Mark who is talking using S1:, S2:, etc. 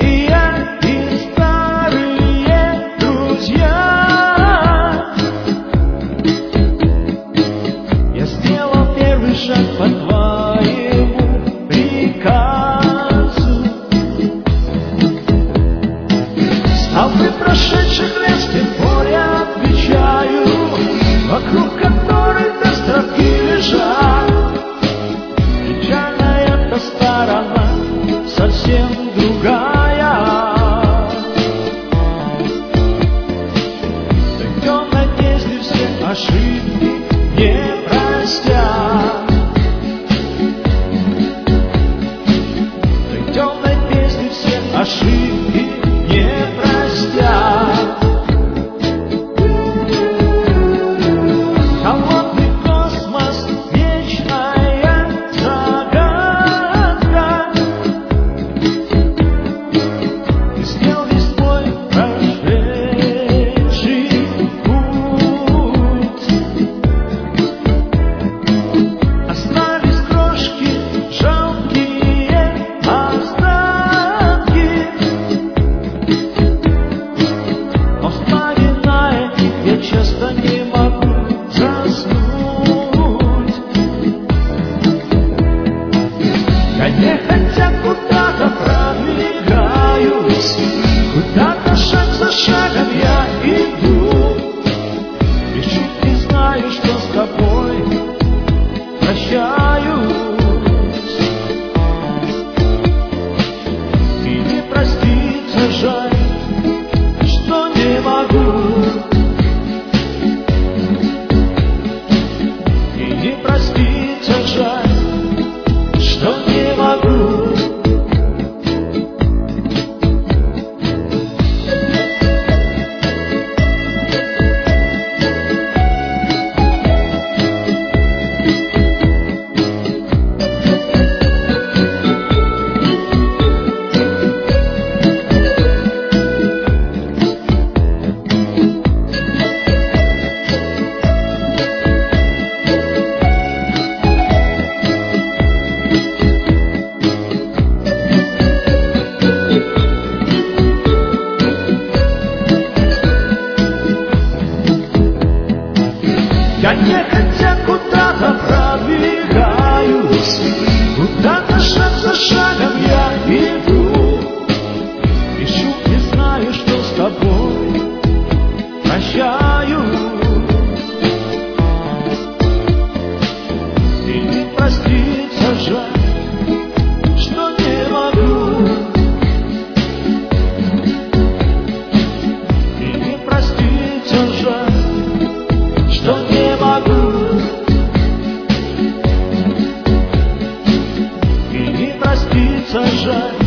S1: и я, и старые друзья. Я сделал первый шаг по твоему приказу. Столбы прошедших лет с тех пор я отвечаю, вокруг которых островки лежат. Печальная эта сторона совсем другая. В темной песне все ошибки не простят. В темной песне все ошибки не простят. Холодный космос, вечная загадка. Ты сделал весь мой прошедший путь. Остались крошки, жалкие остатки. Но вспоминая их, я часто не могу заснуть. Хотя куда-то продвигаюсь, куда-то шаг за шагом я иду. И чуть не знаю, что с тобой прощаюсь. И не проститься жаль, что не могу. И не проститься жаль, что не могу. Я нехотя куда-то продвигаюсь, куда-то шаг за шагом я иду. И чуть не знаю, что с тобой прощаюсь. И не проститься жаль, что не могу. И не проститься жаль, что не могу. И не проститься жаль,